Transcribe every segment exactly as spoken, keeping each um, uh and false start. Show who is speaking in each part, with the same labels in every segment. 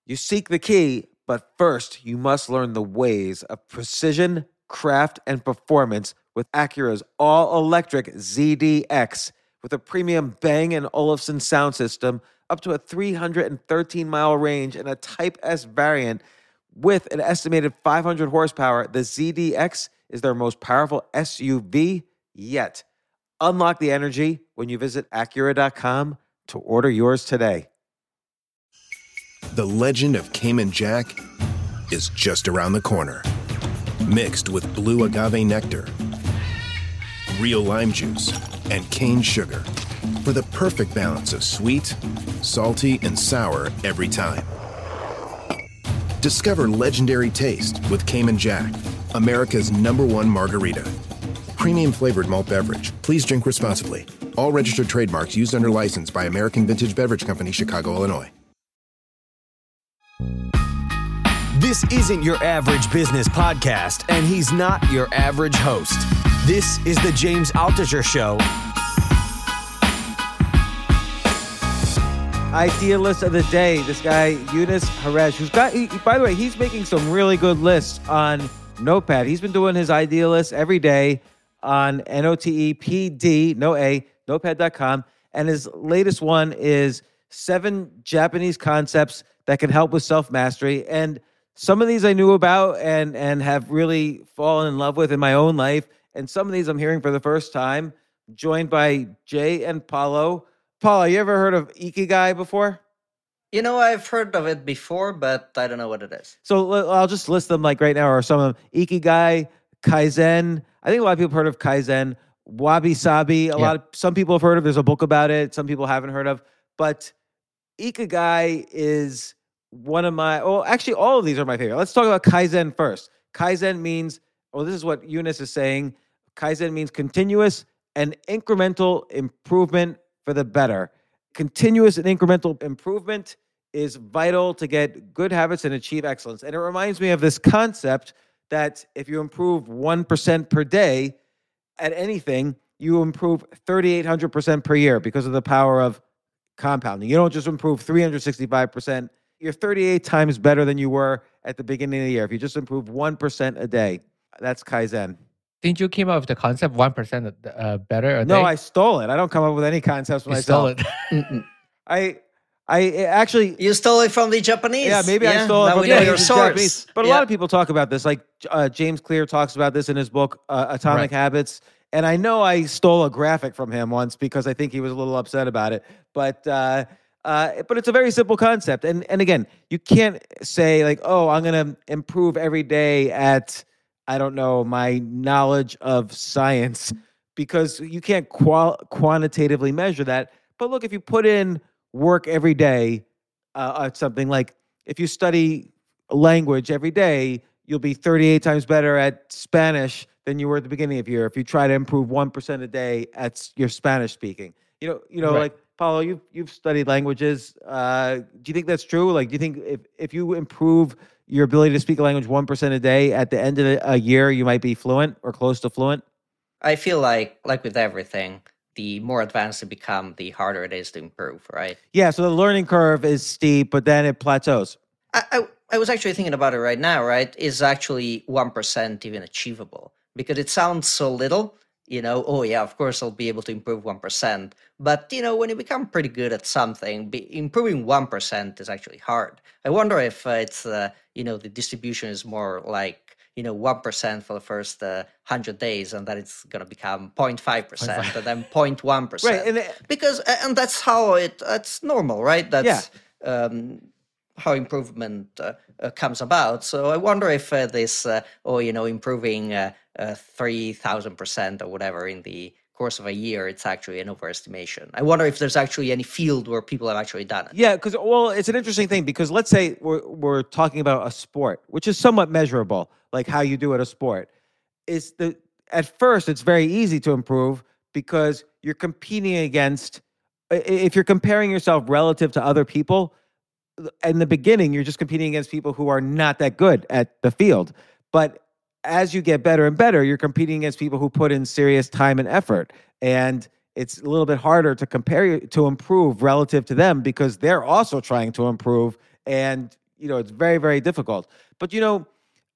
Speaker 1: You seek the key, but first you must learn the ways of precision, craft, and performance with Acura's all-electric Z D X. With a premium Bang & Olufsen sound system, up to a three hundred thirteen mile range, and a Type S variant with an estimated five hundred horsepower, the Z D X is their most powerful S U V yet. Unlock the energy when you visit Acura dot com to order yours today.
Speaker 2: The legend of Cayman Jack is just around the corner. Mixed with blue agave nectar, real lime juice, and cane sugar for the perfect balance of sweet, salty, and sour every time. Discover legendary taste with Cayman Jack, America's number one margarita. Premium flavored malt beverage. Please drink responsibly. All registered trademarks used under license by American Vintage Beverage Company, Chicago, Illinois.
Speaker 3: This isn't your average business podcast, and he's not your average host. This is the James Altucher Show.
Speaker 1: Idealist of the day, this guy, Younes Harej, who's got, he, by the way, he's making some really good lists on Notepad. He's been doing his idealists every day on N O T E P D, no A, notepad dot com. And his latest one is seven Japanese concepts that can help with self-mastery. And some of these I knew about and, and have really fallen in love with in my own life. And some of these I'm hearing for the first time, joined by Jay and Paulo. Paulo, you ever heard of Ikigai before?
Speaker 4: You know, I've heard of it before, but I don't know what it is.
Speaker 1: So I'll just list them like right now, or some of them. Ikigai, Kaizen. I think a lot of people have heard of Kaizen. Wabi Sabi. A
Speaker 5: Yeah.
Speaker 1: lot of some people have heard of. There's a book about it. Some people haven't heard of. But Ikigai is one of my. Well, actually, all of these are my favorite. Let's talk about Kaizen first. Kaizen means. Well, this is what Younes is saying. Kaizen means continuous and incremental improvement for the better. Continuous and incremental improvement is vital to get good habits and achieve excellence. And it reminds me of this concept that if you improve one percent per day at anything, you improve three thousand eight hundred percent per year because of the power of compounding. You don't just improve three hundred sixty-five percent. You're thirty-eight times better than you were at the beginning of the year. If you just improve one percent a day, that's Kaizen.
Speaker 5: Didn't you came up with the concept one percent uh, better a
Speaker 1: No,
Speaker 5: day?
Speaker 1: I stole it. I don't come up with any concepts
Speaker 5: You
Speaker 1: myself.
Speaker 5: stole it.
Speaker 1: I, I actually,
Speaker 4: You stole it from the Japanese.
Speaker 1: yeah, maybe I stole it
Speaker 4: Now
Speaker 1: from
Speaker 4: we
Speaker 1: the
Speaker 4: know your
Speaker 1: Japanese,
Speaker 4: source.
Speaker 1: but a
Speaker 4: Yeah.
Speaker 1: lot of people talk about this. Like uh, James Clear talks about this in his book uh, Atomic
Speaker 5: Right.
Speaker 1: Habits, and I know I stole a graphic from him once because I think he was a little upset about it. But uh, uh, but it's a very simple concept, and and again, you can't say like, oh, I'm gonna improve every day at I don't know my knowledge of science because you can't qual- quantitatively measure that. But look, if you put in work every day uh, at something like if you study a language every day, you'll be thirty-eight times better at Spanish than you were at the beginning of the year. If you try to improve one percent a day at s- your Spanish speaking, you know, you know,
Speaker 5: Right.
Speaker 1: like Paulo, you've you've studied languages. Uh, do you think that's true? Like, do you think if if you improve your ability to speak a language one percent a day, at the end of the, a year, you might be fluent or close to fluent?
Speaker 4: I feel like, like with everything, the more advanced you become, the harder it is to improve, right?
Speaker 1: Yeah. So the learning curve is steep, but then it plateaus.
Speaker 4: I, I, I was actually thinking about it right now, right? Is actually one percent even achievable? Because it sounds so little, you know, oh yeah, of course I'll be able to improve one percent. But, you know, when you become pretty good at something, be, improving one percent is actually hard. I wonder if uh, it's, uh, you know, the distribution is more like, you know, one percent for the first uh, one hundred days, and then it's going to become zero point five percent and then zero point one percent.
Speaker 1: Right. And it-
Speaker 4: Because, uh, and that's how it, that's normal, right? That's um, how improvement uh, uh, comes about. So I wonder if uh, this, uh, or, you know, improving uh, uh, three thousand percent or whatever in the course of a year, it's actually an overestimation. I wonder if there's actually any field where people have actually done it.
Speaker 1: Yeah, because well, it's an interesting thing because let's say we're we're talking about a sport, which is somewhat measurable, like how you do at a sport. Is the at first it's very easy to improve because you're competing against. i- If you're comparing yourself relative to other people, in the beginning you're just competing against people who are not that good at the field. But as you get better and better, you're competing against people who put in serious time and effort, and it's a little bit harder to compare you to improve relative to them because they're also trying to improve, and you know, it's very, very difficult. But, you know,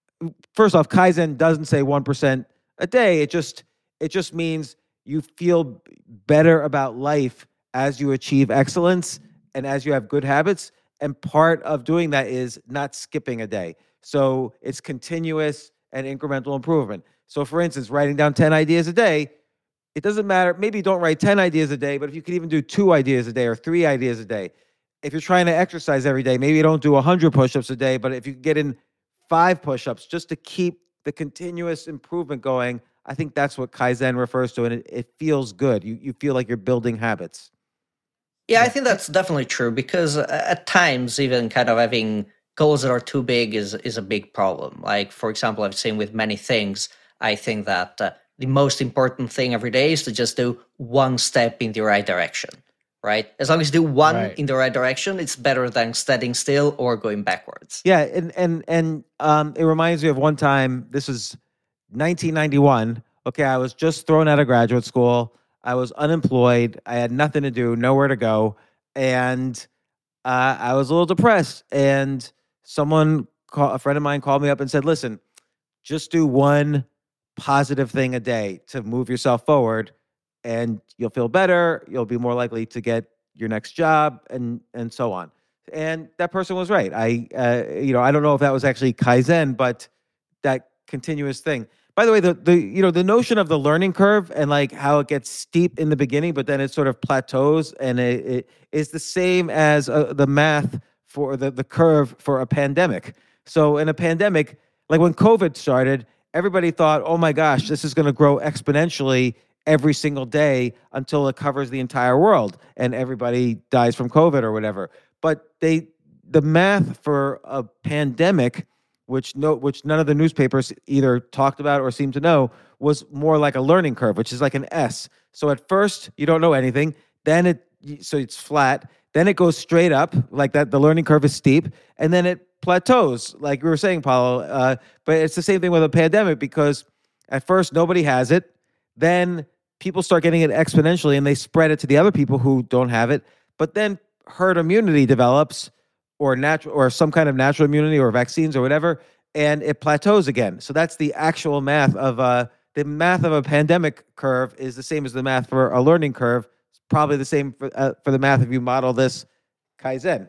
Speaker 1: first off, Kaizen doesn't say one percent a day. It just, it just means you feel better about life as you achieve excellence and as you have good habits. And part of doing that is not skipping a day. So it's continuous and incremental improvement. So for instance, writing down ten ideas a day, it doesn't matter. Maybe you don't write ten ideas a day, but if you could even do two ideas a day or three ideas a day, if you're trying to exercise every day, maybe you don't do one hundred push-ups a day, but if you get in five push-ups just to keep the continuous improvement going, I think that's what Kaizen refers to, and it, it feels good. You you feel like you're building habits.
Speaker 4: Yeah, I think that's definitely true, because at times even kind of having goals that are too big is is a big problem. Like, for example, I've seen with many things, I think that uh, the most important thing every day is to just do one step in the right direction, right? As long as you do one
Speaker 5: Right.
Speaker 4: in the right direction, it's better than standing still or going backwards.
Speaker 1: Yeah, and and and um, it reminds me of one time. This was nineteen ninety-one. Okay, I was just thrown out of graduate school. I was unemployed. I had nothing to do, nowhere to go, and uh, I was a little depressed. And someone, call, a friend of mine, called me up and said, "Listen, just do one positive thing a day to move yourself forward, and you'll feel better. You'll be more likely to get your next job, and and so on." And that person was right. I, uh, you know, I don't know if that was actually Kaizen, but that continuous thing. By the way, the the you know the notion of the learning curve and like how it gets steep in the beginning, but then it sort of plateaus, and it, it is the same as uh, the math for the the curve for a pandemic. So in a pandemic, like when COVID started, everybody thought, "Oh my gosh, this is going to grow exponentially every single day until it covers the entire world, and everybody dies from COVID or whatever." But they the math for a pandemic, which no, which none of the newspapers either talked about or seemed to know, was more like a learning curve, which is like an S. So at first you don't know anything, then it so it's flat, then it goes straight up like that. The learning curve is steep, and then it plateaus, like we were saying, Paulo. Uh, but it's the same thing with a pandemic, because at first nobody has it, then people start getting it exponentially, and they spread it to the other people who don't have it. But then herd immunity develops, or natural, or some kind of natural immunity, or vaccines, or whatever, and it plateaus again. So that's the actual math of uh, the math of a pandemic curve is the same as the math for a learning curve. It's probably the same for uh, for the math if you model this Kaizen.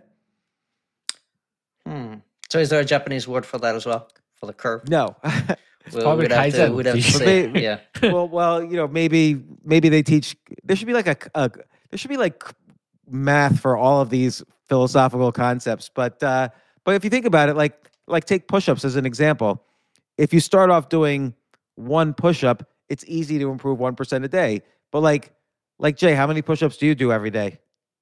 Speaker 4: Hmm. So is there a Japanese word for that as well, for the curve?
Speaker 1: No.
Speaker 4: We'll,
Speaker 5: probably
Speaker 4: we'd have to,
Speaker 5: Kaizen.
Speaker 4: we'd have to
Speaker 5: But
Speaker 4: say,
Speaker 1: maybe-
Speaker 4: yeah.
Speaker 1: well, well, you know, maybe maybe they teach. There should be like a, a there should be like math for all of these philosophical concepts. But uh, but if you think about it, like like take push-ups as an example. If you start off doing one push-up, it's easy to improve one percent a day. But like like Jay, how many push-ups do you do every day?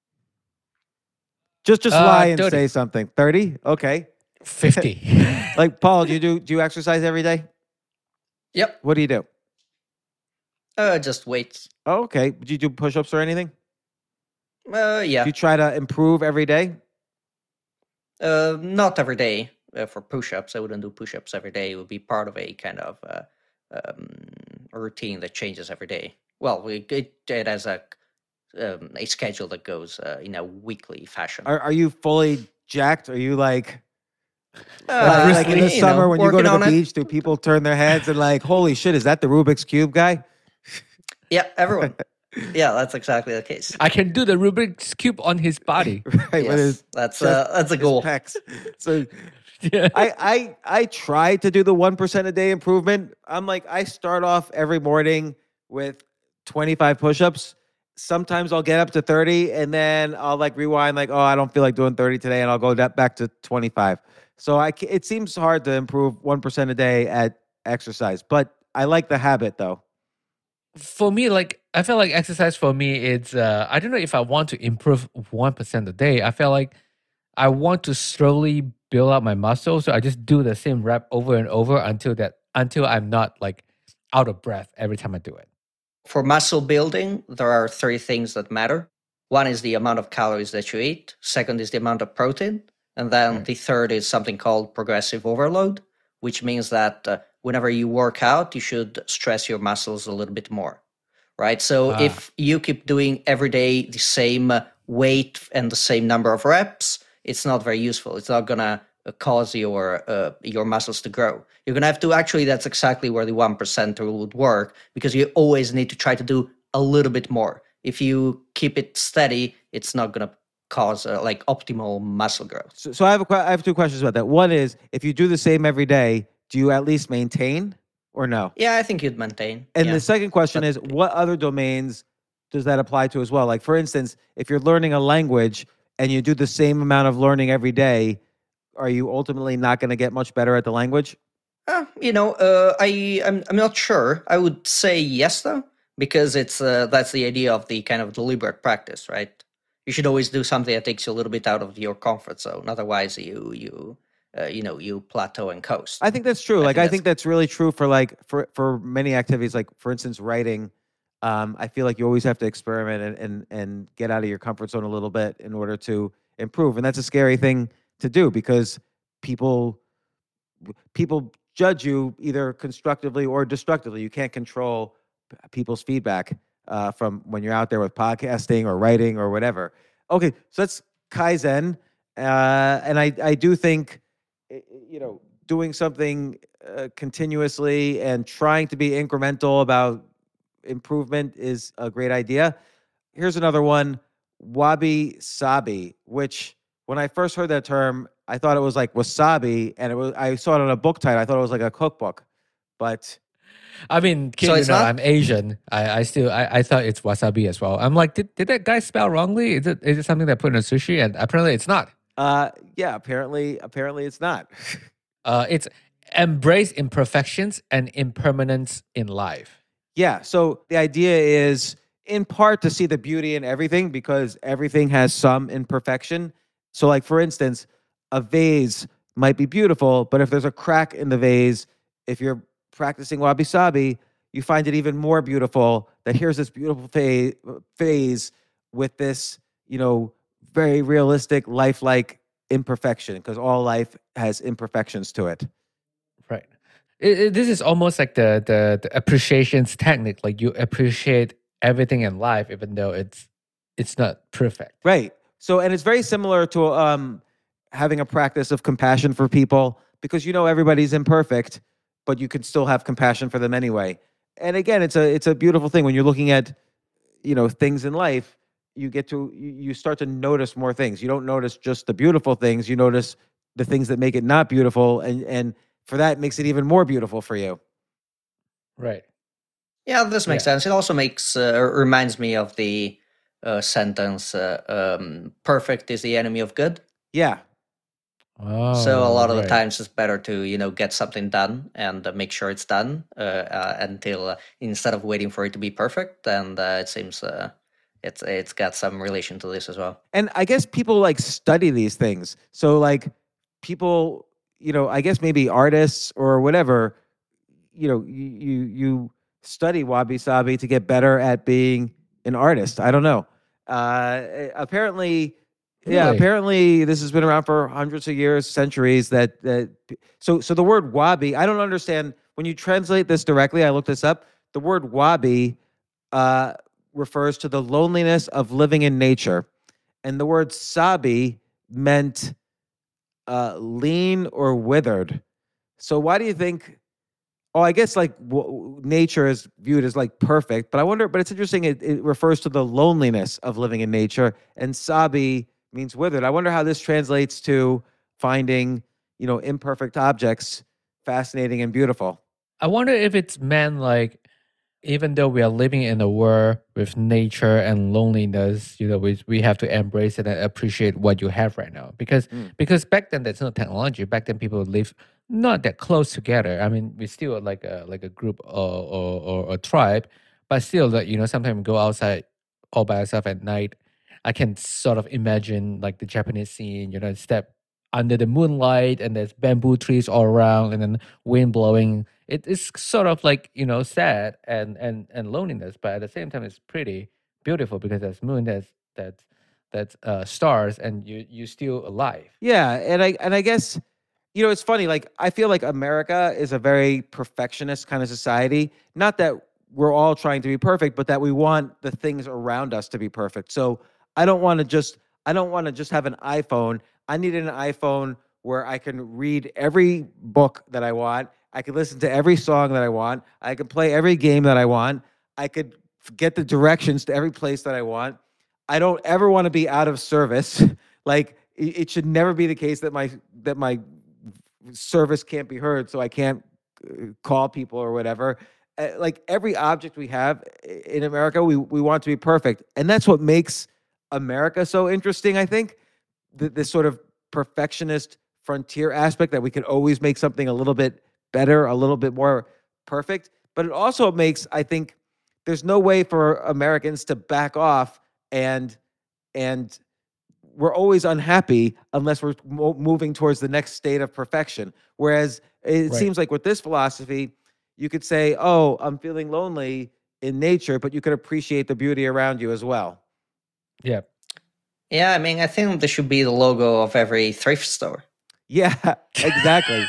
Speaker 1: Just just
Speaker 5: Uh,
Speaker 1: lie and
Speaker 5: thirty.
Speaker 1: say something. thirty? Okay.
Speaker 5: fifty.
Speaker 1: Like Paul, do you do do you exercise every day?
Speaker 4: Yep.
Speaker 1: What do you do?
Speaker 4: Uh, just wait.
Speaker 1: Oh, okay. Do you do push-ups or anything?
Speaker 4: Uh, yeah.
Speaker 1: Do you try to improve every day?
Speaker 4: Uh, not every day uh, for push-ups. I wouldn't do push-ups every day. It would be part of a kind of uh, um, a routine that changes every day. Well, we it, it has a um, a schedule that goes uh, in a weekly fashion.
Speaker 1: Are are you fully jacked? Are you like
Speaker 4: Uh,
Speaker 1: like, like in the
Speaker 4: you
Speaker 1: summer
Speaker 4: know,
Speaker 1: when you go
Speaker 4: working
Speaker 1: to the
Speaker 4: on it.
Speaker 1: beach? Do people turn their heads and like, holy shit, is that the Rubik's Cube guy?
Speaker 4: Yeah, everyone. Yeah, that's exactly the case.
Speaker 5: I can do the Rubik's Cube on his body.
Speaker 1: Right, with
Speaker 4: Yes,
Speaker 1: his,
Speaker 4: that's
Speaker 1: chest-
Speaker 4: uh, that's a
Speaker 1: his
Speaker 4: goal.
Speaker 1: pecs. So
Speaker 5: Yeah.
Speaker 1: I I I try to do the one percent a day improvement. I'm like, I start off every morning with twenty-five push-ups. Sometimes I'll get up to thirty, and then I'll like rewind, like, oh, I don't feel like doing thirty today, and I'll go that back to twenty-five. So I ca- it seems hard to improve one percent a day at exercise, but I like the habit though.
Speaker 5: For me, like I feel like exercise for me, it's uh, I don't know if I want to improve one percent a day. I feel like I want to slowly build up my muscle, so I just do the same rep over and over until that until I'm not like out of breath every time I do it.
Speaker 4: For muscle building, there are three things that matter. One is the amount of calories that you eat. Second is the amount of protein. And then
Speaker 5: Right.
Speaker 4: the third is something called progressive overload, which means that uh, whenever you work out, you should stress your muscles a little bit more, right? So
Speaker 5: Ah.
Speaker 4: if you keep doing every day the same uh, weight and the same number of reps, it's not very useful. It's not going to uh, cause your uh, your muscles to grow. You're gonna have to actually. That's exactly where the one percent rule would work, because you always need to try to do a little bit more. If you keep it steady, it's not gonna cause uh, like optimal muscle growth.
Speaker 1: So, so I have a que- I have two questions about that. One is, if you do the same every day, do you at least maintain or no?
Speaker 4: Yeah, I think you'd maintain.
Speaker 1: And
Speaker 4: yeah.
Speaker 1: the second question
Speaker 4: But-
Speaker 1: is, what other domains does that apply to as well? Like, for instance, if you're learning a language and you do the same amount of learning every day, are you ultimately not going to get much better at the language?
Speaker 4: Uh, you know, uh, I I'm I'm not sure. I would say yes though, because it's uh, that's the idea of the kind of deliberate practice, right? You should always do something that takes you a little bit out of your comfort zone. Otherwise, you you uh, you know you plateau and coast.
Speaker 1: I think that's true.
Speaker 4: I
Speaker 1: Like,
Speaker 4: think
Speaker 1: I think that's really true for like for for many activities. Like, for instance, writing. Um, I feel like you always have to experiment and, and and get out of your comfort zone a little bit in order to improve, and that's a scary thing to do, because people people judge you either constructively or destructively. You can't control p- people's feedback uh, from when you're out there with podcasting or writing or whatever. Okay, so that's Kaizen, uh, and I I do think i- you know doing something uh, continuously and trying to be incremental about improvement is a great idea. Here's another one, wabi sabi, which when I first heard that term, I thought it was like wasabi, and it was I saw it on a book title. I thought it was like a cookbook, but
Speaker 5: I mean, kid,
Speaker 4: So
Speaker 5: you
Speaker 4: it's
Speaker 5: know,
Speaker 4: not-
Speaker 5: I'm Asian. I, I still I, I thought it's wasabi as well. I'm like, did, did that guy spell wrongly? Is it is it something that put in a sushi? And apparently it's not.
Speaker 1: uh, yeah, apparently apparently it's not.
Speaker 5: Uh, it's embrace imperfections and impermanence in life.
Speaker 1: Yeah. So the idea is in part to see the beauty in everything, because everything has some imperfection. So, like, for instance, a vase might be beautiful, but if there's a crack in the vase, if you're practicing wabi sabi, you find it even more beautiful that here's this beautiful phase, phase with this, you know, very realistic, lifelike imperfection, because all life has imperfections to it.
Speaker 5: Right. It, it- this is almost like the, the the appreciations technique. Like you appreciate everything in life, even though it's it's not perfect.
Speaker 1: Right. So, and it's very similar to um, having a practice of compassion for people, because you know everybody's imperfect, but you can still have compassion for them anyway. And again, it's a it's a beautiful thing when you're looking at, you know, things in life. You get to you, you start to notice more things. You don't notice just the beautiful things. You notice the things that make it not beautiful, and and for that, it makes it even more beautiful for you.
Speaker 5: Right.
Speaker 4: Yeah, this makes
Speaker 5: Yeah.
Speaker 4: sense. It also makes uh, reminds me of the uh, sentence uh, um, "perfect is the enemy of good."
Speaker 1: Yeah.
Speaker 5: Oh,
Speaker 4: So a lot of the
Speaker 5: right.
Speaker 4: times it's better to you know get something done and uh, make sure it's done uh, uh, until uh, instead of waiting for it to be perfect. And uh, it seems uh, it's it's got some relation to this as well.
Speaker 1: And I guess people like study these things. So like people, you know, I guess maybe artists or whatever, you know, you you, you study wabi sabi to get better at being an artist. I don't know. Uh, apparently, yeah,
Speaker 5: Really?
Speaker 1: apparently this has been around for hundreds of years, centuries. That that so so the word wabi, I don't understand when you translate this directly. I looked this up. The word wabi uh, refers to the loneliness of living in nature, and the word sabi meant uh, lean or withered. So why do you think? Oh, I guess like w- nature is viewed as like perfect, but I wonder. But it's interesting. It, it refers to the loneliness of living in nature, and sabi means withered. I wonder how this translates to finding, you know, imperfect objects fascinating and beautiful.
Speaker 5: I wonder if it's meant like, even though we are living in a world with nature and loneliness, you know, we we have to embrace it and appreciate what you have right now. Because
Speaker 1: Mm.
Speaker 5: because back then there's no technology. Back then people live not that close together. I mean, we still like a like a group or or, or a tribe, but still, like you know, sometimes we go outside all by ourselves at night. I can sort of imagine like the Japanese scene, you know, step under the moonlight and there's bamboo trees all around and then wind blowing. It is sort of like, you know, sad and and and loneliness, but at the same time it's pretty beautiful because there's moon, there's that's that's uh stars, and you you still alive.
Speaker 1: Yeah, and I and I guess you know it's funny. Like I feel like America is a very perfectionist kind of society. Not that we're all trying to be perfect, but that we want the things around us to be perfect. So I don't want to just I don't want to just have an iPhone. I need an iPhone where I can read every book that I want. I can listen to every song that I want. I can play every game that I want. I could get the directions to every place that I want. I don't ever want to be out of service. Like it, it should never be the case that my that my service can't be heard, so I can't uh, call people or whatever. Uh, like every object we have in America, we we want to be perfect, and that's what makes America so interesting. I think the, this sort of perfectionist frontier aspect that we can always make something a little bit better, a little bit more perfect. But it also makes, I think, there's no way for Americans to back off and and we're always unhappy unless we're mo- moving towards the next state of perfection. Whereas it
Speaker 5: Right.
Speaker 1: seems like with this philosophy, you could say, oh, I'm feeling lonely in nature, but you could appreciate the beauty around you as well.
Speaker 5: Yeah.
Speaker 4: Yeah, I mean, I think there should be the logo of every thrift store.
Speaker 1: Yeah, exactly.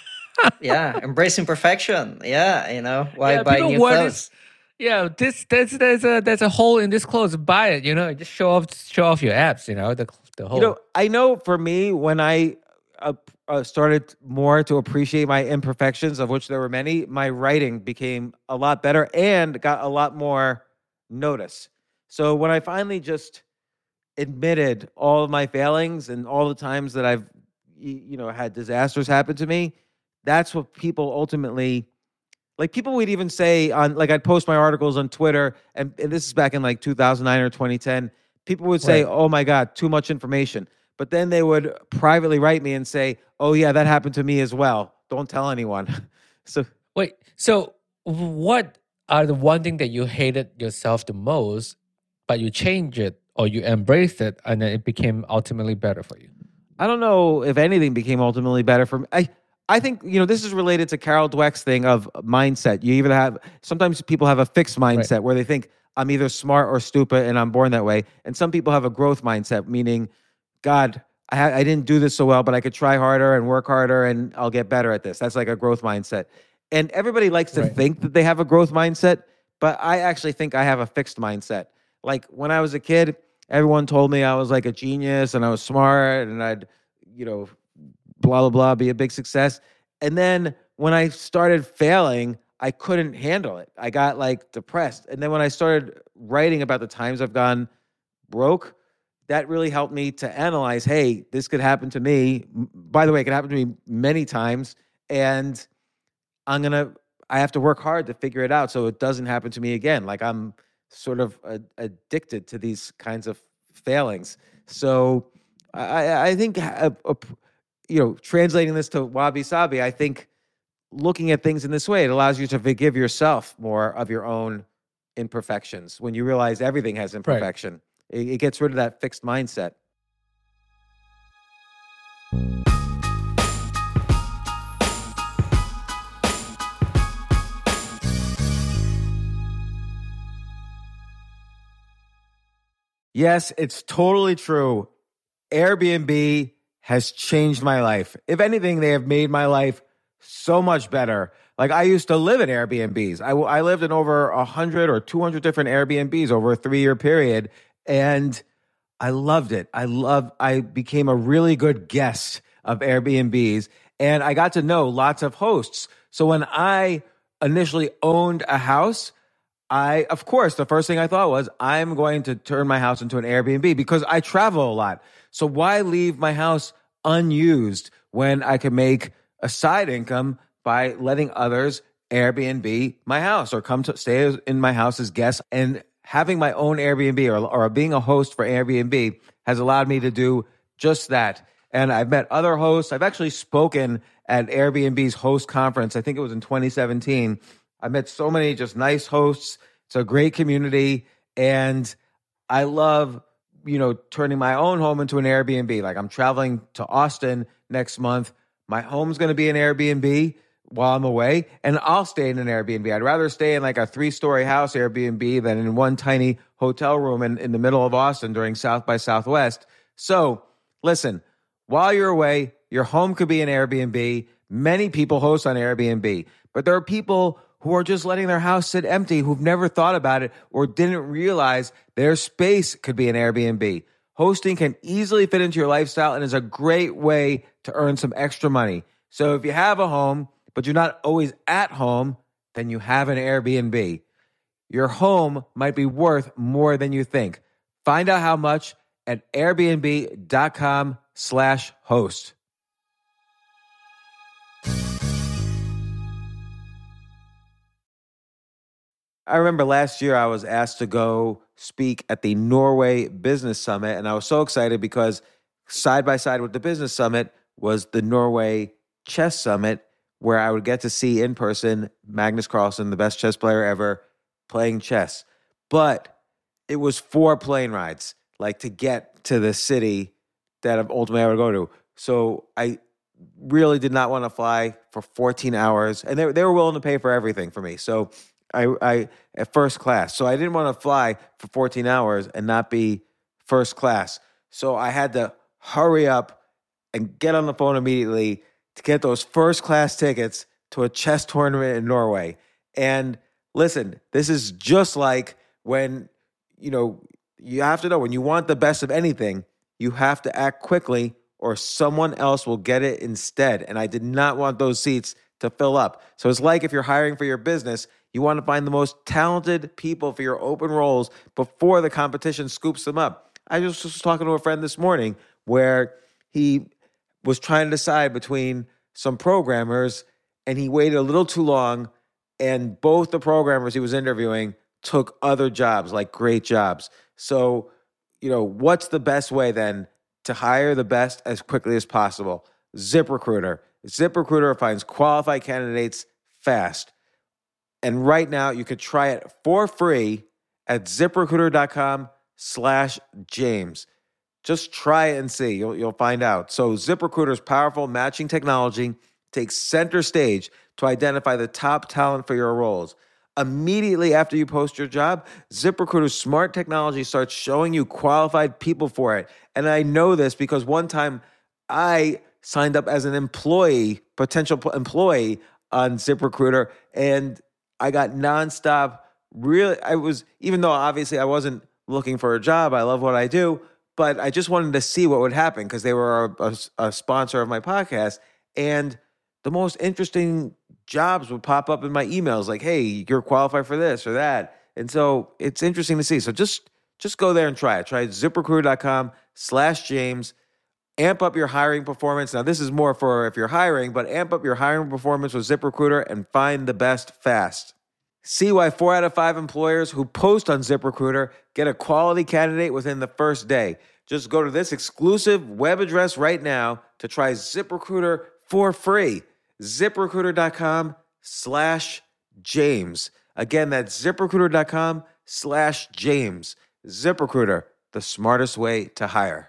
Speaker 4: Yeah, embracing perfection. Yeah, you know, why
Speaker 5: Yeah,
Speaker 4: buy
Speaker 5: people
Speaker 4: new
Speaker 5: wear
Speaker 4: clothes?
Speaker 5: this- Yeah, this there's there's a there's a hole in this clothes. Buy it, you know. Just show off show off your abs, you know. The the hole.
Speaker 1: You know, I know for me, when I uh, uh, started more to appreciate my imperfections, of which there were many, my writing became a lot better and got a lot more notice. So when I finally just admitted all of my failings and all the times that I've, y- you know, had disasters happen to me, that's what people ultimately, like people would even say on, like I'd post my articles on Twitter, and, and this is back in like two thousand nine or twenty ten. People would say,
Speaker 5: Right.
Speaker 1: oh my God, too much information. But then they would privately write me and say, oh yeah, that happened to me as well. Don't tell anyone. So
Speaker 5: Wait, so what are the one thing that you hated yourself the most, but you changed it or you embraced it, and then it became ultimately better for you?
Speaker 1: I don't know if anything became ultimately better for me. I, I think, you know, this is related to Carol Dweck's thing of mindset. You even have, sometimes people have a fixed mindset where they think I'm either smart or stupid and I'm born that way. And some people have a growth mindset, meaning, God, I, ha- I didn't do this so well, but I could try harder and work harder and I'll get better at this. That's like a growth mindset. And everybody likes to
Speaker 5: Right.
Speaker 1: think that they have a growth mindset, but I actually think I have a fixed mindset. Like when I was a kid, everyone told me I was like a genius and I was smart and I'd, you know, blah, blah, blah, be a big success. And then when I started failing, I couldn't handle it. I got like depressed. And then when I started writing about the times I've gone broke, that really helped me to analyze, hey, this could happen to me. M- By the way, it could happen to me many times. And I'm going to, I have to work hard to figure it out so it doesn't happen to me again. Like I'm sort of a, addicted to these kinds of failings. So I, I think, a, a, you know, translating this to wabi sabi, I think looking at things in this way, it allows you to forgive yourself more of your own imperfections. When you realize everything has imperfection, it, it gets rid of that fixed mindset. Yes, it's totally true. Airbnb has changed my life. If anything, they have made my life so much better. Like I used to live in Airbnbs. I, I lived in over one hundred or two hundred different Airbnbs over a three-year period, and I loved it. I love. I became a really good guest of Airbnbs, and I got to know lots of hosts. So when I initially owned a house, I, of course, the first thing I thought was, I'm going to turn my house into an Airbnb because I travel a lot. So why leave my house unused when I can make a side income by letting others Airbnb my house or come to stay in my house as guests? And having my own Airbnb or, or being a host for Airbnb has allowed me to do just that. And I've met other hosts. I've actually spoken at Airbnb's host conference. I think it was in twenty seventeen. I met so many just nice hosts. It's a great community. And I love, you know, turning my own home into an Airbnb. Like I'm traveling to Austin next month. My home's going to be an Airbnb while I'm away, and I'll stay in an Airbnb. I'd rather stay in like a three-story house Airbnb than in one tiny hotel room in, in the middle of Austin during South by Southwest. So listen, while you're away, your home could be an Airbnb. Many people host on Airbnb, but there are people who are just letting their house sit empty, who've never thought about it or didn't realize their space could be an Airbnb. Hosting can easily fit into your lifestyle and is a great way to earn some extra money. So if you have a home, but you're not always at home, then you have an Airbnb. Your home might be worth more than you think. Find out how much at airbnb.com slash host. I remember last year I was asked to go speak at the Norway Business Summit, and I was so excited because side by side with the Business Summit was the Norway Chess Summit, where I would get to see in person Magnus Carlsen, the best chess player ever, playing chess. But it was four plane rides, like to get to the city that ultimately I would go to. So I really did not want to fly for fourteen hours, and they, they were willing to pay for everything for me. So I, I at first class. So I didn't want to fly for fourteen hours and not be first class. So I had to hurry up and get on the phone immediately to get those first class tickets to a chess tournament in Norway. And listen, this is just like when, you know, you have to know when you want the best of anything, you have to act quickly or someone else will get it instead. And I did not want those seats to fill up. So it's like if you're hiring for your business, you want to find the most talented people for your open roles before the competition scoops them up. I just was talking to a friend this morning where he was trying to decide between some programmers and he waited a little too long, and both the programmers he was interviewing took other jobs, like great jobs. So, you know, what's the best way then to hire the best as quickly as possible? ZipRecruiter. ZipRecruiter finds qualified candidates fast. And right now you could try it for free at ZipRecruiter.com slash James. Just try it and see. You'll, you'll find out. So ZipRecruiter's powerful matching technology takes center stage to identify the top talent for your roles. Immediately after you post your job, ZipRecruiter's smart technology starts showing you qualified people for it. And I know this because one time I signed up as an employee, potential employee on ZipRecruiter, and I got nonstop. Really, I was, even though obviously I wasn't looking for a job, I love what I do, but I just wanted to see what would happen because they were a, a, a sponsor of my podcast. And the most interesting jobs would pop up in my emails like, hey, you're qualified for this or that. And so it's interesting to see. So just, just go there and try it. Try ZipRecruiter.com slash James. Amp up your hiring performance. Now, this is more for if you're hiring, but amp up your hiring performance with ZipRecruiter and find the best fast. See why four out of five employers who post on ZipRecruiter get a quality candidate within the first day. Just go to this exclusive web address right now to try ZipRecruiter for free. ZipRecruiter.com slash James. Again, that's ZipRecruiter.com slash James. ZipRecruiter, the smartest way to hire.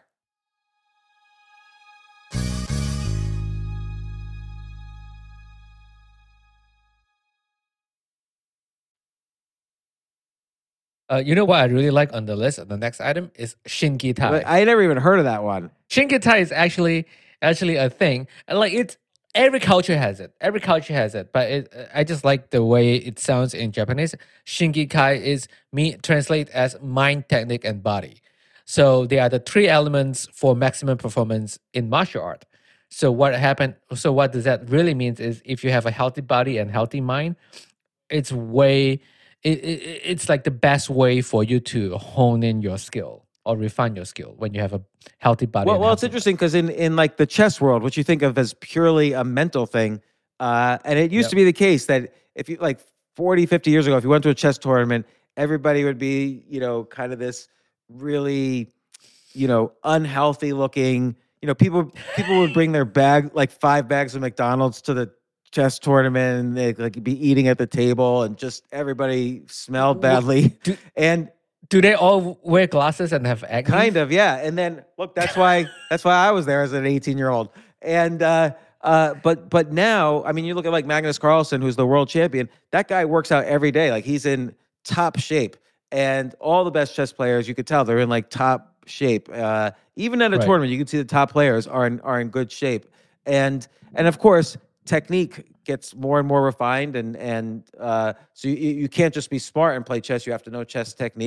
Speaker 5: Uh, you know what I really like on the list? The next item is Shinki Tai.
Speaker 1: I never even heard of that one.
Speaker 5: Shinki Tai is actually actually a thing. And like it's every culture has it. Every culture has it. But it, I just like the way it sounds in Japanese. Shinki Tai is me translate as mind, technique, and body. So they are the three elements for maximum performance in martial art. So what happened? So what does that really mean? Is if you have a healthy body and healthy mind, it's way. It, it, it's like the best way for you to hone in your skill or refine your skill when you have a healthy body.
Speaker 1: Well,
Speaker 5: and
Speaker 1: well, it's
Speaker 5: healthy
Speaker 1: interesting because in, in like the chess world, which you think of as purely a mental thing, uh, and it used
Speaker 5: Yep.
Speaker 1: to be the case that if you like forty, fifty years ago, if you went to a chess tournament, everybody would be, you know, kind of this really, you know, unhealthy looking, you know, people people would bring their bag, like five bags of McDonald's to the chess tournament and they'd like be eating at the table and just everybody smelled badly.
Speaker 5: Do,
Speaker 1: And
Speaker 5: do they all wear glasses and have acne?
Speaker 1: kind of, yeah. And then look, that's why that's why I was there as an eighteen year old. And uh, uh, but but now, I mean, you look at like Magnus Carlsen, who's the world champion. That guy works out every day. Like he's in top shape. And all the best chess players, you could tell they're in like top shape. Uh, even at a
Speaker 5: Right.
Speaker 1: tournament, you can see the top players are in are in good shape. And and of course, technique gets more and more refined, and and uh, so you you can't just be smart and play chess. You have to know chess technique.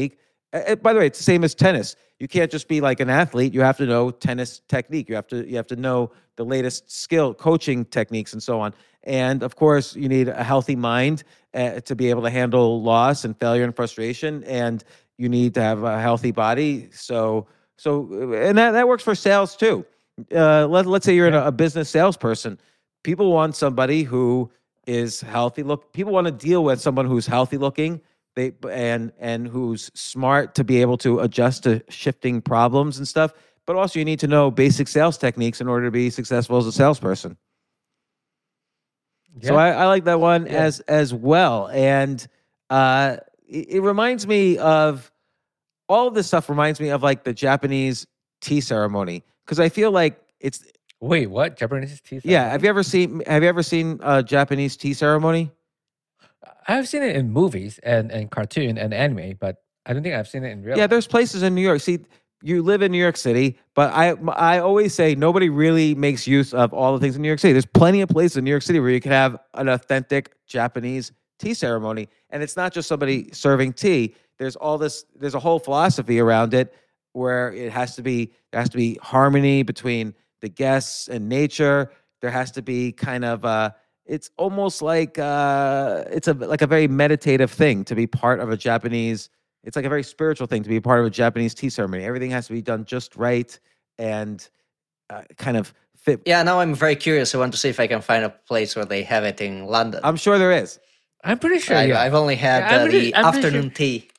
Speaker 1: Uh, by the way, it's the same as tennis. You can't just be like an athlete. You have to know tennis technique. You have to you have to know the latest skill, coaching techniques, and so on. And of course, you need a healthy mind uh, to be able to handle loss and failure and frustration. And you need to have a healthy body. So so, and that, that works for sales too. Uh, let, let's say you're in a, a business salesperson. People want somebody who is healthy. Look, people want to deal with someone who's healthy looking. They and and who's smart to be able to adjust to shifting problems and stuff. But also, you need to know basic sales techniques in order to be successful as a salesperson.
Speaker 5: Yeah.
Speaker 1: So I, I like that one
Speaker 5: Yeah.
Speaker 1: as as well, and uh, it, it reminds me of all of this stuff. Reminds me of like the Japanese tea ceremony, because I feel like it's
Speaker 5: Wait, what? Japanese tea
Speaker 1: yeah.
Speaker 5: ceremony?
Speaker 1: Have you ever seen Have you ever seen a Japanese tea ceremony?
Speaker 5: I've seen it in movies and, and cartoon and anime, but I don't think I've seen it in real
Speaker 1: Yeah,
Speaker 5: life.
Speaker 1: there's places in New York. See, you live in New York City, but I I always say nobody really makes use of all the things in New York City. There's plenty of places in New York City where you can have an authentic Japanese tea ceremony, and it's not just somebody serving tea. There's all this. There's a whole philosophy around it where it has to be there has to be harmony between the guests and nature. There has to be kind of uh it's almost like uh it's a like a very meditative thing to be part of a Japanese. It's like a very spiritual thing to be part of a Japanese tea ceremony. Everything has to be done just right and uh, kind of fit.
Speaker 4: Yeah, now I'm very curious. I want to see if I can find a place where they have it in London.
Speaker 1: I'm sure there is.
Speaker 5: I'm pretty sure.
Speaker 4: I,
Speaker 5: yeah.
Speaker 4: I've only had
Speaker 5: Yeah, I'm
Speaker 4: uh,
Speaker 5: pretty-
Speaker 4: the
Speaker 5: I'm pretty
Speaker 4: afternoon
Speaker 5: sure-
Speaker 4: tea,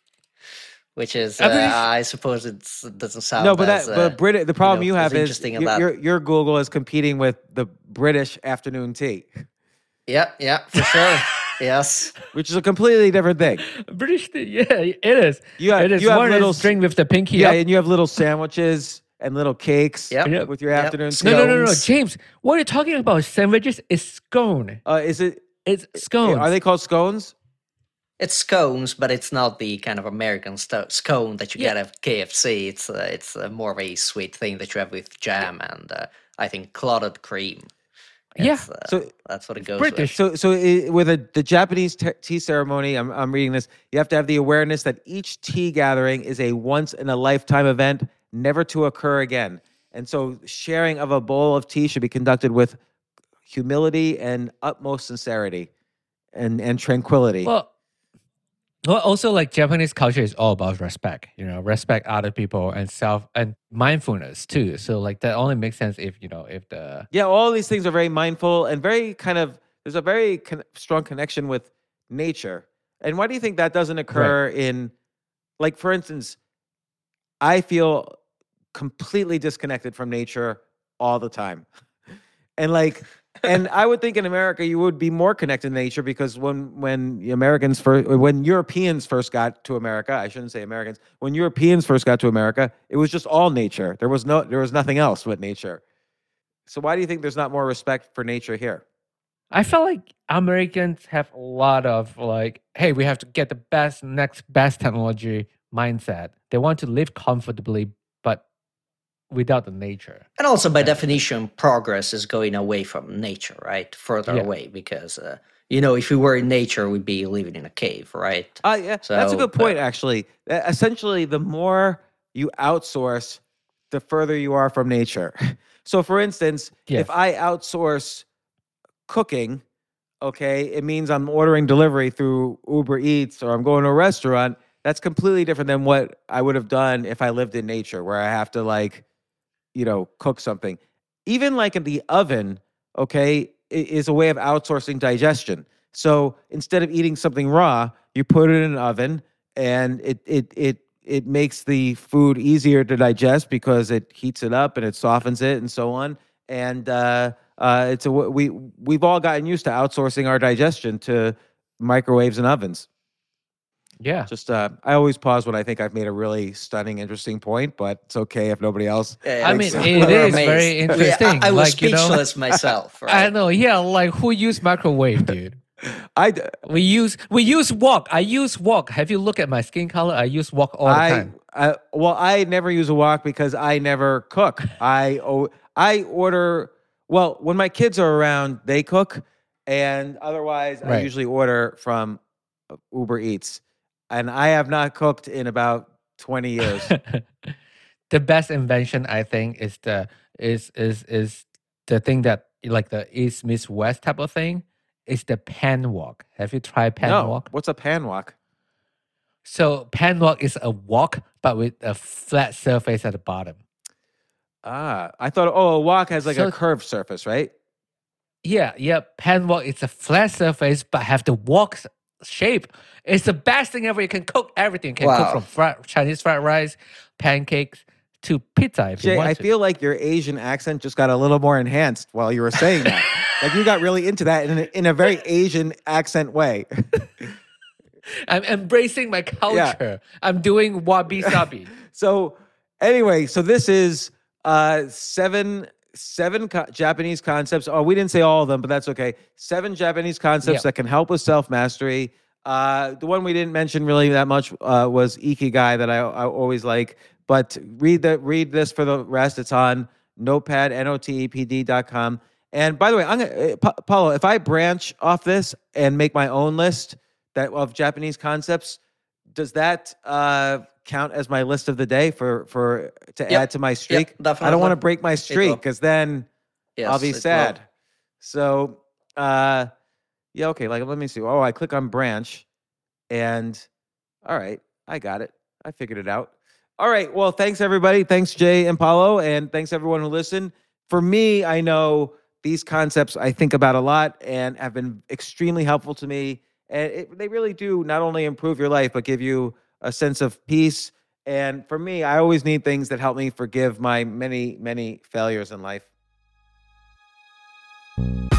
Speaker 4: which is, uh,
Speaker 5: I'm pretty su-
Speaker 4: I suppose it's, it doesn't sound
Speaker 1: No, but
Speaker 4: as,
Speaker 1: that
Speaker 4: uh,
Speaker 1: but Brit the problem
Speaker 4: know,
Speaker 1: you
Speaker 4: as
Speaker 1: have is
Speaker 4: interesting as
Speaker 1: your,
Speaker 4: that.
Speaker 1: your your Google is competing with the British afternoon tea,
Speaker 4: Yeah, yeah, for sure. Yes.
Speaker 1: which is a completely different thing.
Speaker 5: British tea. Yeah, it is.
Speaker 1: You have-
Speaker 5: it is.
Speaker 1: you have
Speaker 5: One
Speaker 1: little
Speaker 5: is
Speaker 1: s-
Speaker 5: drink with the pinky
Speaker 1: Yeah,
Speaker 5: up.
Speaker 1: and you have little sandwiches and little cakes
Speaker 4: Yep.
Speaker 5: Yeah.
Speaker 1: with your
Speaker 4: Yep.
Speaker 1: afternoon tea.
Speaker 5: No, no, no, no,
Speaker 4: scones.
Speaker 5: James. What you're talking about? Sandwiches is scone.
Speaker 1: Uh, is it?
Speaker 5: It's scones.
Speaker 1: Are they called scones?
Speaker 4: It's scones, but it's not the kind of American sto- scone that you
Speaker 5: Yeah.
Speaker 4: get at K F C. It's uh, it's uh, more of a sweet thing that you have with jam and uh, I think clotted cream.
Speaker 5: Yeah.
Speaker 4: It's, uh,
Speaker 1: So-
Speaker 4: that's what it goes
Speaker 5: British.
Speaker 1: So, so i with a, the Japanese te- tea ceremony, I'm, I'm reading this. You have to have the awareness that each tea gathering is a once in a lifetime event, never to occur again. And so, sharing of a bowl of tea should be conducted with humility and utmost sincerity, and and tranquility.
Speaker 5: Well, well, also like Japanese culture is all about respect. You know, respect other people and self and mindfulness too. So like that only makes sense if you know if the
Speaker 1: Yeah, all these things are very mindful and very kind of. There's a very con- strong connection with nature. And why do you think that doesn't occur in, like, for instance, I feel completely disconnected from nature all the time. And like, and I would think in America you would be more connected to nature because when when the Americans first, when Europeans first got to America, I shouldn't say Americans, when Europeans first got to America, it was just all nature. There was no, there was nothing else but nature. So why do you think there's not more respect for nature here?
Speaker 5: I feel like Americans have a lot of like, hey, we have to get the best next best technology mindset. They want to live comfortably, but without the nature.
Speaker 4: And also, by definition, progress is going away from nature, right? Further
Speaker 5: Yeah.
Speaker 4: away, because uh, you know, if we were in nature, we'd be living in a cave, right?
Speaker 1: Uh, yeah, that's a
Speaker 4: So,
Speaker 1: good point,
Speaker 4: uh,
Speaker 1: actually. Uh, Essentially, the more you outsource, the further you are from nature. So, for instance,
Speaker 5: Yes.
Speaker 1: if I outsource cooking, okay, it means I'm ordering delivery through Uber Eats or I'm going to a restaurant. That's completely different than what I would have done if I lived in nature, where I have to, like, you know, cook something. Even like in the oven, okay, i- is a way of outsourcing digestion. So instead of eating something raw, you put it in an oven and it it it it makes the food easier to digest because it heats it up and it softens it and so on. And uh, uh, it's a w- we we've all gotten used to outsourcing our digestion to microwaves and ovens.
Speaker 5: Yeah.
Speaker 1: Just uh, I always pause when I think I've made a really stunning, interesting point, but it's okay if nobody else.
Speaker 4: Yeah,
Speaker 5: I
Speaker 4: it's-
Speaker 5: mean, it
Speaker 4: we're
Speaker 5: is very
Speaker 4: amazed.
Speaker 5: interesting,
Speaker 4: I, I was
Speaker 5: like, you know-
Speaker 4: speechless myself. Right?
Speaker 5: I know, yeah, like who use microwave, dude?
Speaker 1: I d-
Speaker 5: We use we use wok. I use wok. Have you looked at my skin color? I use wok all the
Speaker 1: I,
Speaker 5: time.
Speaker 1: I well, I never use a wok because I never cook. I oh, I order. Well, when my kids are around, they cook, and otherwise, I
Speaker 5: Right.
Speaker 1: usually order from Uber Eats. And I have not cooked in about twenty years.
Speaker 5: The best invention, I think, is the is is is the thing that like the east meets west type of thing. Is the pan walk. Have you tried pan
Speaker 1: No.
Speaker 5: walk?
Speaker 1: What's a pan walk?
Speaker 5: So pan walk is a walk, but with a flat surface at the bottom.
Speaker 1: Ah, I thought, oh, a walk has like
Speaker 5: So-
Speaker 1: a curved surface, right?
Speaker 5: Yeah, yeah. Pan walk is a flat surface, but have the walk s- shape. It's the best thing ever. You can cook everything. You can cook
Speaker 4: Wow.
Speaker 5: from fried, Chinese fried rice, pancakes to pizza if you
Speaker 1: Jay,
Speaker 5: want
Speaker 1: I
Speaker 5: to.
Speaker 1: feel like your Asian accent just got a little more enhanced while you were saying that. Like you got really into that in a, in a very Asian accent way.
Speaker 5: I'm embracing my culture. I'm doing wabi sabi.
Speaker 1: So anyway, so this is uh seven seven co- Japanese concepts. Oh, we didn't say all of them, but that's okay. Seven Japanese concepts
Speaker 5: Yep.
Speaker 1: that can help with self mastery. Uh, the one we didn't mention really that much uh, was Ikigai that I, I always like. But read the read this for the rest. It's on Notepad, N O T E P D dot com. And by the way, I'm gonna, uh, Pa- Paulo, if I branch off this and make my own list that of Japanese concepts, does that uh, count as my list of the day for for to
Speaker 4: Yep.
Speaker 1: add to my streak? I don't
Speaker 4: definitely.
Speaker 1: want to break my
Speaker 4: will.
Speaker 1: streak because then
Speaker 4: Yes,
Speaker 1: I'll be
Speaker 4: it will.
Speaker 1: sad. So, uh, yeah, okay. Like, let me see. Oh, I click on branch, and all right, I got it. I figured it out. All right. Well, thanks everybody. Thanks Jay and Paulo, and thanks everyone who listened. For me, I know these concepts I think about a lot and have been extremely helpful to me. And it, they really do not only improve your life, but give you a sense of peace. And for me, I always need things that help me forgive my many, many failures in life.